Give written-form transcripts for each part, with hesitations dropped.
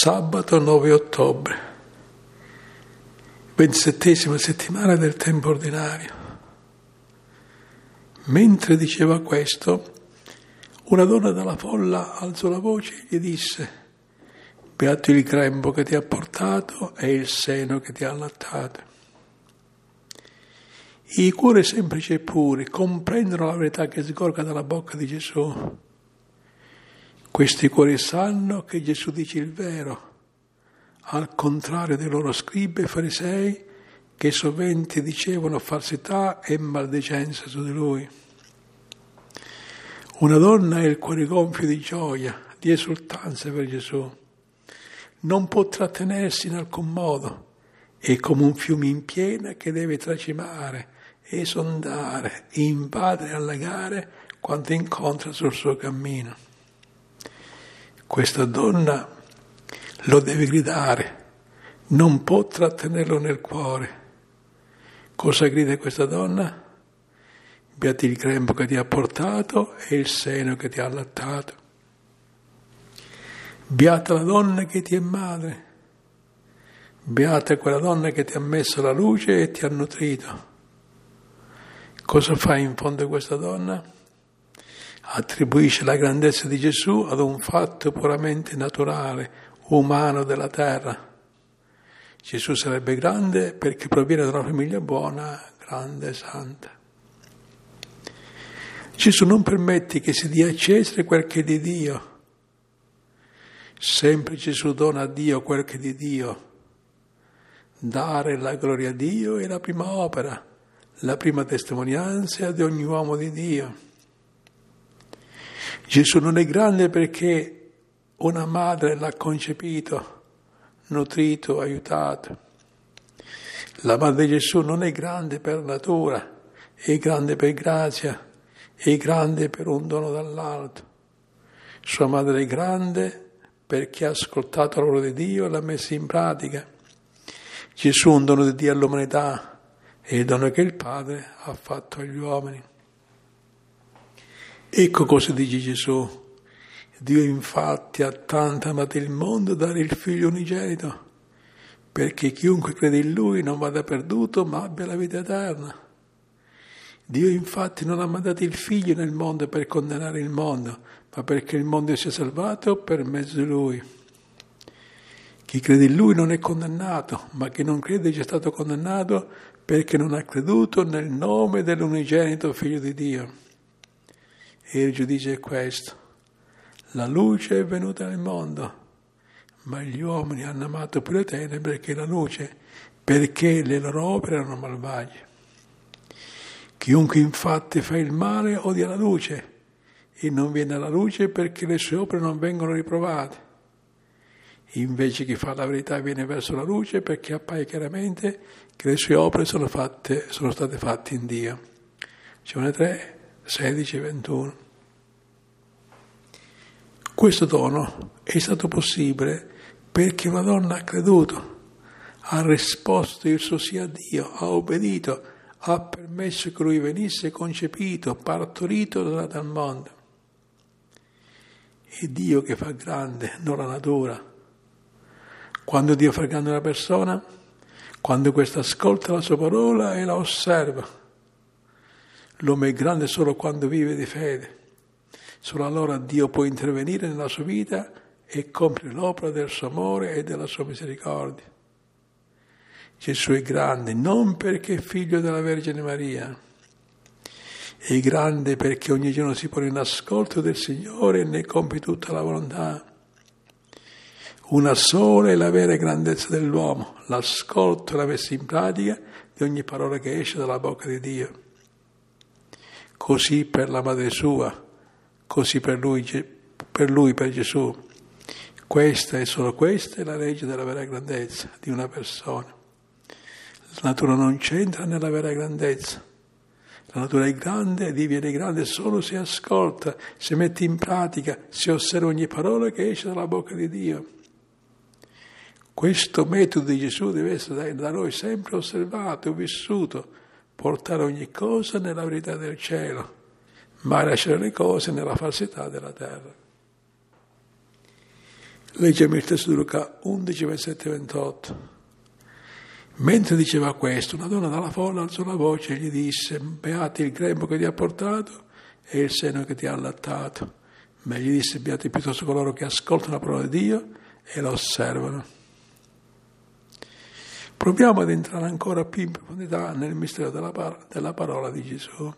Sabato 9 ottobre, 27ª settimana del tempo ordinario. Mentre diceva questo, una donna dalla folla alzò la voce e gli disse: «Beato il grembo che ti ha portato e il seno che ti ha allattato». I cuori semplici e puri comprendono la verità che sgorga dalla bocca di Gesù. Questi cuori sanno che Gesù dice il vero, al contrario dei loro scribi e farisei che sovente dicevano falsità e maldicenza su di lui. Una donna ha il cuore gonfio di gioia, di esultanza per Gesù. Non può trattenersi in alcun modo, è come un fiume in piena che deve tracimare, esondare, invadere e allagare quanto incontra sul suo cammino. Questa donna lo deve gridare, non può trattenerlo nel cuore. Cosa grida questa donna? Beato il grembo che ti ha portato e il seno che ti ha allattato. Beata la donna che ti è madre. Beata quella donna che ti ha messo la luce e ti ha nutrito. Cosa fa in fondo questa donna? Attribuisce la grandezza di Gesù ad un fatto puramente naturale, umano della terra. Gesù sarebbe grande perché proviene da una famiglia buona, grande e santa. Gesù non permette che si dia a Cesare quel che è di Dio. Sempre Gesù dona a Dio quel che è di Dio. Dare la gloria a Dio è la prima opera, la prima testimonianza di ogni uomo di Dio. Gesù non è grande perché una madre l'ha concepito, nutrito, aiutato. La madre di Gesù non è grande per natura, è grande per grazia, è grande per un dono dall'alto. Sua madre è grande perché ha ascoltato la parola di Dio e l'ha messa in pratica. Gesù è un dono di Dio all'umanità, è il dono che il Padre ha fatto agli uomini. Ecco cosa dice Gesù. Dio infatti ha tanto amato il mondo da dare il Figlio unigenito, perché chiunque crede in Lui non vada perduto ma abbia la vita eterna. Dio infatti non ha mandato il Figlio nel mondo per condannare il mondo, ma perché il mondo sia salvato per mezzo di Lui. Chi crede in Lui non è condannato, ma chi non crede è già stato condannato perché non ha creduto nel nome dell'unigenito Figlio di Dio. E il giudice è questo: la luce è venuta nel mondo, ma gli uomini hanno amato più le tenebre che la luce, perché le loro opere erano malvagie. Chiunque infatti fa il male odia la luce e non viene alla luce perché le sue opere non vengono riprovate. Invece chi fa la verità viene verso la luce perché appaia chiaramente che le sue opere sono state fatte in Dio. Giovanni 3, 16 e 21. Questo dono è stato possibile perché una donna ha creduto, ha risposto il suo sì a Dio, ha obbedito, ha permesso che lui venisse concepito, partorito dal mondo. È Dio che fa grande, non la natura. Quando Dio fa grande una persona? Quando questa ascolta la sua parola e la osserva. L'uomo è grande solo quando vive di fede. Solo allora Dio può intervenire nella sua vita e compiere l'opera del suo amore e della sua misericordia. Gesù è grande non perché è figlio della Vergine Maria, è grande perché ogni giorno si pone in ascolto del Signore e ne compie tutta la volontà. Una sola è la vera grandezza dell'uomo, l'ascolto e la messa in pratica di ogni parola che esce dalla bocca di Dio. Così per la madre sua, così per Gesù. Questa e solo questa è la legge della vera grandezza di una persona. La natura non c'entra nella vera grandezza. La natura è grande e diviene grande solo se ascolta, se mette in pratica, se osserva ogni parola che esce dalla bocca di Dio. Questo metodo di Gesù deve essere da noi sempre osservato e vissuto, portare ogni cosa nella verità del cielo, mai lasciare le cose nella falsità della terra. Leggiamo il testo di Luca 11, 27 e 28. Mentre diceva questo, una donna dalla folla alzò la voce e gli disse: beati il grembo che ti ha portato e il seno che ti ha allattato. Ma gli disse: beati piuttosto coloro che ascoltano la parola di Dio e la osservano. Proviamo ad entrare ancora più in profondità nel mistero della parola di Gesù.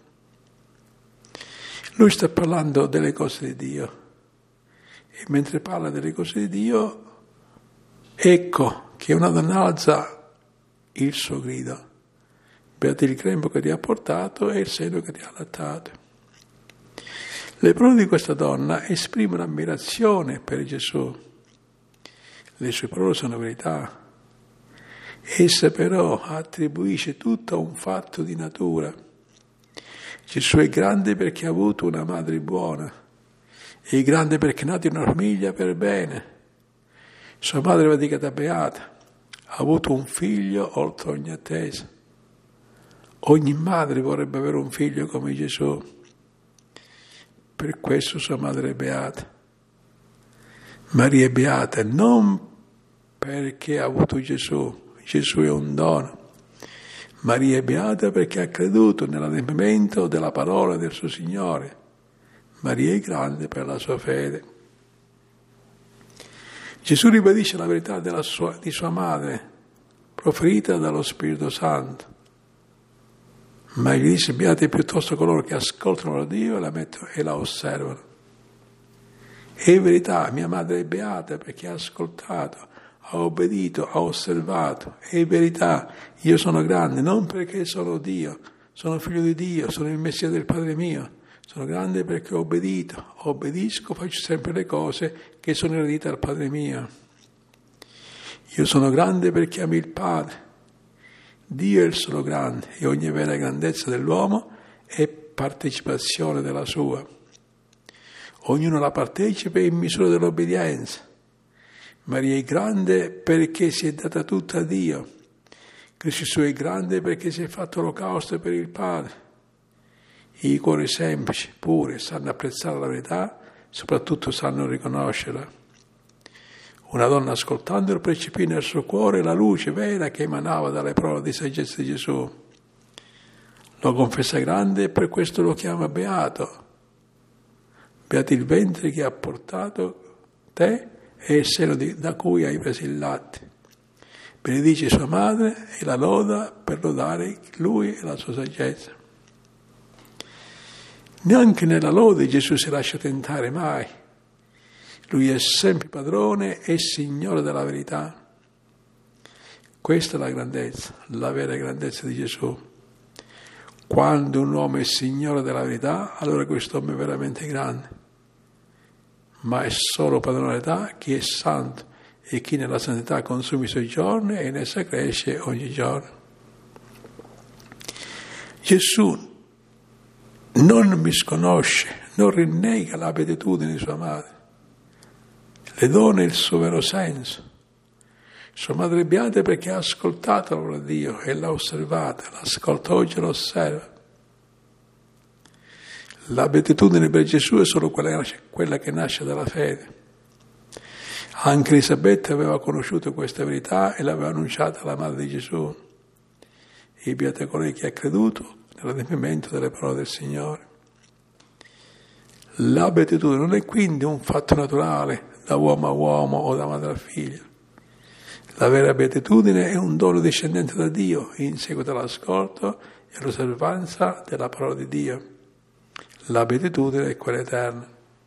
Lui sta parlando delle cose di Dio e mentre parla delle cose di Dio, ecco che una donna alza il suo grido: beati il grembo che ti ha portato e il seno che ti ha allattato. Le parole di questa donna esprimono ammirazione per Gesù. Le sue parole sono verità. Essa però attribuisce tutto a un fatto di natura. Gesù è grande perché ha avuto una madre buona, è grande perché è nato in una famiglia per bene. Sua madre va dedicata beata, ha avuto un figlio oltre ogni attesa. Ogni madre vorrebbe avere un figlio come Gesù, per questo sua madre è beata. Maria è beata non perché ha avuto Gesù è un dono. Maria è beata perché ha creduto nell'adempimento della parola del suo Signore. Maria è grande per la sua fede. Gesù ribadisce la verità di sua madre, proferita dallo Spirito Santo. Ma gli disse: beati piuttosto coloro che ascoltano la Dio e la osservano. È verità, mia madre è beata perché ha ascoltato, ha obbedito, ha osservato. È verità, io sono grande non perché sono Dio, sono figlio di Dio, sono il Messia del Padre mio. Sono grande perché ho obbedito, obbedisco, faccio sempre le cose che sono eredite al Padre mio. Io sono grande perché amo il Padre. Dio è il solo grande e ogni vera grandezza dell'uomo è partecipazione della sua. Ognuno la partecipa in misura dell'obbedienza. Maria è grande perché si è data tutta a Dio. Cristo Gesù è grande perché si è fatto olocausto per il Padre. I cuori semplici, puri, sanno apprezzare la verità, soprattutto sanno riconoscerla. Una donna ascoltandolo percepì nel suo cuore la luce vera che emanava dalle parole di saggezza di Gesù. Lo confessa grande e per questo lo chiama beato. Beato il ventre che ha portato te e il seno da cui hai preso il latte. Benedice sua madre e la loda per lodare lui e la sua saggezza. Neanche nella lode Gesù si lascia tentare mai. Lui è sempre padrone e signore della verità. Questa è la grandezza, la vera grandezza di Gesù. Quando un uomo è signore della verità, allora quest'uomo è veramente grande. Ma è solo padrone della verità chi è santo e chi nella santità consuma i suoi giorni e in essa cresce ogni giorno. Gesù non misconosce, non rinnega la beatitudine di sua madre, le dona il suo vero senso. Sua madre è beata perché ha ascoltato la parola di Dio e l'ha osservata, l'ascolta oggi e lo osserva. La beatitudine per Gesù è solo quella che nasce dalla fede. Anche Elisabetta aveva conosciuto questa verità e l'aveva annunciata alla madre di Gesù. E beata colei che ha creduto nell'adempimento delle parole del Signore. La beatitudine non è quindi un fatto naturale da uomo a uomo o da madre a figlio. La vera beatitudine è un dono discendente da Dio in seguito all'ascolto e all'osservanza della parola di Dio. La beatitudine è quella eterna.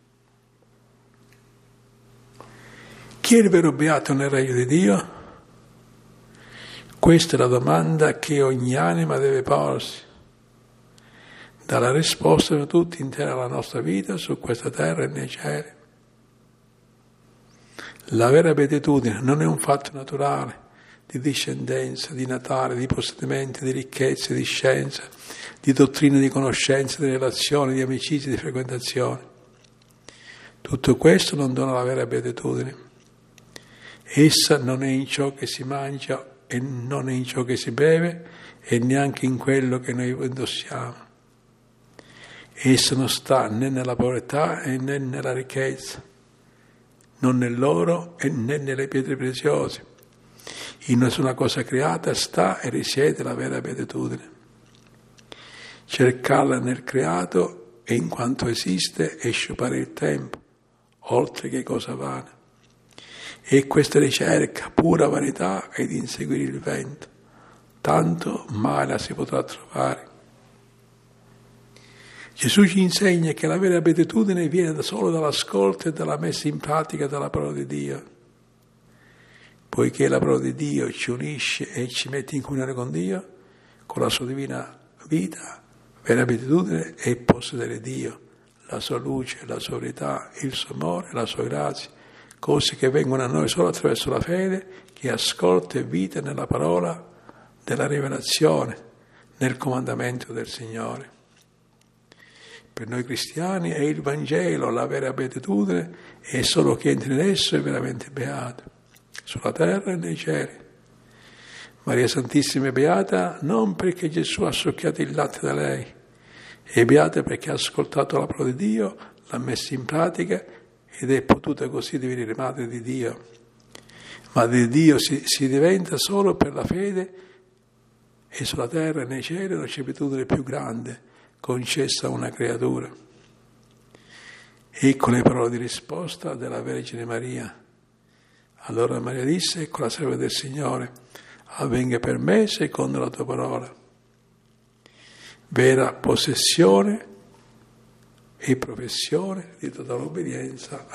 Chi è il vero beato nel regno di Dio? Questa è la domanda che ogni anima deve porsi. Dalla risposta a tutta intera la nostra vita su questa terra e nei cieli. La vera beatitudine non è un fatto naturale di discendenza, di natale, di possedimenti, di ricchezze, di scienza, di dottrine, di conoscenze, di relazioni, di amicizie, di frequentazione. Tutto questo non dona la vera beatitudine. Essa non è in ciò che si mangia e non è in ciò che si beve e neanche in quello che noi indossiamo. Essa non sta né nella povertà né nella ricchezza, non nell'oro e né nelle pietre preziose. In nessuna cosa creata sta e risiede la vera beatitudine. Cercarla nel creato e in quanto esiste e sciupare il tempo, oltre che cosa vana. E questa ricerca, pura vanità ed inseguire il vento, tanto mai la si potrà trovare. Gesù ci insegna che la vera beatitudine viene solo dall'ascolto e dalla messa in pratica della parola di Dio. Poiché la parola di Dio ci unisce e ci mette in comunione con Dio, con la sua divina vita, vera beatitudine è possedere Dio, la sua luce, la sua verità, il suo amore, la sua grazia, cose che vengono a noi solo attraverso la fede, che ascolta e vita nella parola della rivelazione, nel comandamento del Signore. Per noi cristiani è il Vangelo la vera beatitudine e solo chi entra in esso è veramente beato, sulla terra e nei cieli. Maria Santissima è beata non perché Gesù ha succhiato il latte da lei, è beata perché ha ascoltato la parola di Dio, l'ha messa in pratica ed è potuta così divenire Madre di Dio. Madre di Dio si diventa solo per la fede e sulla terra e nei cieli la beatitudine più grande concessa a una creatura. Ecco le parole di risposta della Vergine Maria. Allora Maria disse: ecco la serva del Signore, avvenga per me secondo la tua parola. Vera possessione e professione di totale obbedienza